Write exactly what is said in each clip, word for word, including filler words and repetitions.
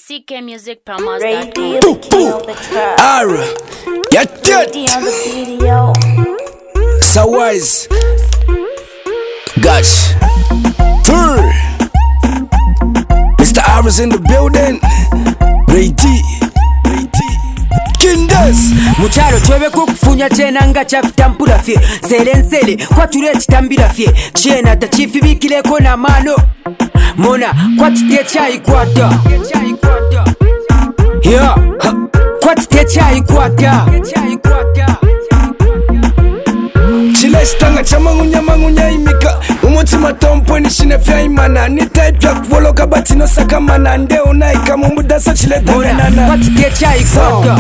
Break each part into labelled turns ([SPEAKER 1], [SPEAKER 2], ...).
[SPEAKER 1] C K Music Promos.
[SPEAKER 2] Brady the king of the trap.
[SPEAKER 3] Ara, get
[SPEAKER 2] Brady
[SPEAKER 3] it.
[SPEAKER 2] on the video.
[SPEAKER 3] So wise. Gosh. Purr. Mister Ara's in the building. Brady.
[SPEAKER 4] Mucharo chwebe kukufunya chena nga chafitampula fye Selensele kwa tule chitambila fye Chena tachifi bikileko na mano Mona kwa tite chai kwata Yeah Kwa tite chai kwata
[SPEAKER 3] Chile stanga chama ngunya mangunya imika Umutima tompo ni shine fya imana Nita ipya kuwoloka bati no saka mana Nde unaika mumuda sa chile tanganana
[SPEAKER 4] Mona kwa tite chai kwata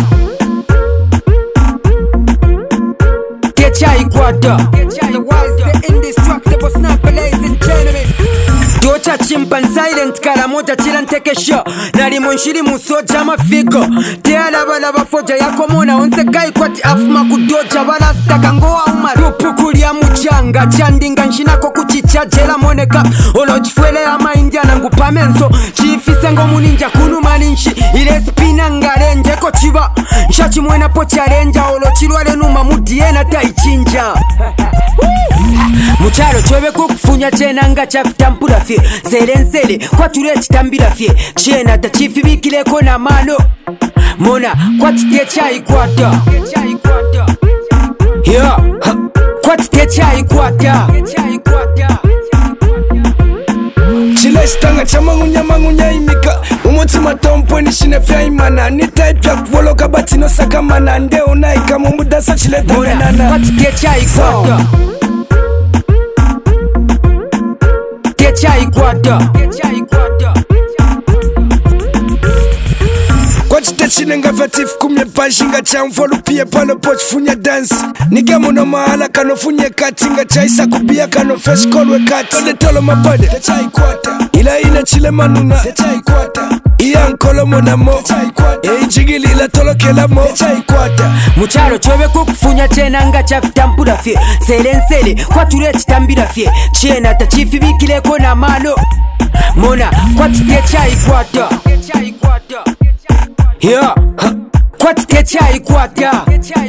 [SPEAKER 4] Chai kwata The wise, the indestructible sniper, ladies and gentlemen. Docha chimpan silent kala moja chila ntekesho Nali monshiri musoja mafigo Teala bala bafoja yako mona Onse kai kwati afuma kudoja Bala staka ngoa umar Rupu kulia mchanga Chandinga nshinako kuchicha jela moneka Olo chifwele ya maindiana ngupamenso Chifise ngo muninja kunu maninshi Ile spina ngarenje ko chiba Nshachi mwena po charenja Olo chilwale numa mudiena taichinja Mucharo chwebe kukufunya chena nga chafitampula fye Selensele kwa tule chitambila fye Chena tachifi bikileko na mano Mona kwa tite chai kwata Yeah Kwa tite chai kwata
[SPEAKER 3] Chile stanga chama ngunya mangunya imika Umutima tompo ni shine fya imana Nita ipya kuwoloka bati no saka mana Nde unaika mumuda sa chile tanganana
[SPEAKER 4] Mona kwa tite chai kwata Chai kwata
[SPEAKER 3] Kwa chite chine nga vatif kumye panshinga cha mfolu pie pano poch funya dance Nige muno mahala kano funye kati Nga chai sakubia kano fresh kolwe kati Kode tolo mabade, te chai kwata Ila ina chile manuna, te chai kwata Iya nkolo mona mo, te chai kwata E injigili ila tolo kela mo, te chai kwata
[SPEAKER 4] Mucharo chwebe kukufunya chena nga chafitampula fye Selensele kwa tule chitambila fye Chena tachifi bikileko na mano Mona kwa tite chai kwata Yeah Kwa tite chai kwata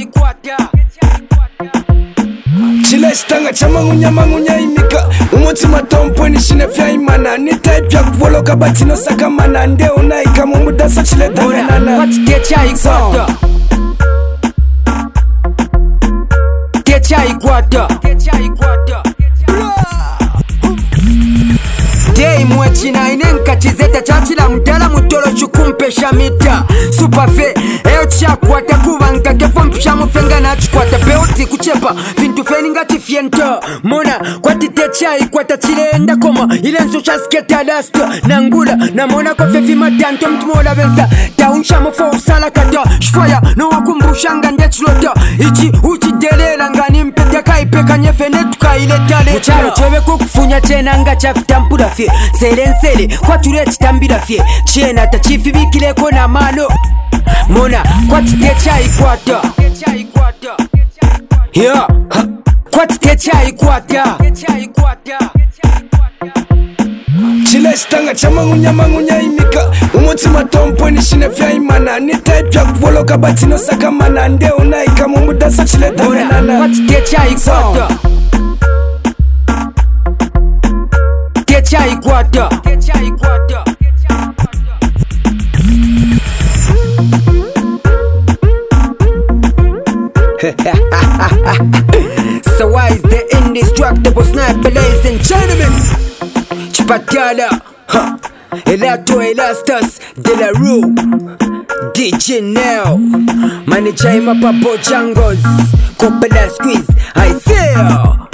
[SPEAKER 3] Chile stanga chama ngunya mangunya imika Umutima tompo ni shine fya imana Nita ipya kuwoloka bati no saka mana Nde unaika mumuda sa chile tanganana
[SPEAKER 4] Kwa tite chai kwata Tite chai kwata Day mwechina inenka chizeta chachila mdala mutolo chukumpesha mita Superfe, eo chakwata kuvanka kefo mpisha mufenga na chukwata Beoti kuchepa, vintu feni ngati fiento Mona, kwa tite chai kwata chile enda koma Ile nso chasketa lasta, nangula Na mona kwa fefi madanto mtumola benza Taunsha mufo usala kata Shfaya, no wakumbushanga ndechulota Ichi uchi delela ngani mpete kaipeka nyefene tuka ile tale Mucharo chwebe kukufunya chena nga chafitampula fye Selensele kwa tule chitambila fye Chena tachifi bikileko na mano Mona kwa tite chai kwata Yeah Kwa tite chai kwata
[SPEAKER 3] Chile stanga chama ngunya mangunya imika Umutima tompo ni shine fya imana Nita ipya kuwoloka bati no saka mana Nde unaika mumuda sa chile tanganana
[SPEAKER 4] Mona kwa tite chai kwata Tite chai kwata So why is the indestructible sniper, ladies and gentlemen? Chipatala, huh? Elato Elastas, De La Rue, D J Nell, Manager Ima Papo Jangos, Coppola Squeeze, I say.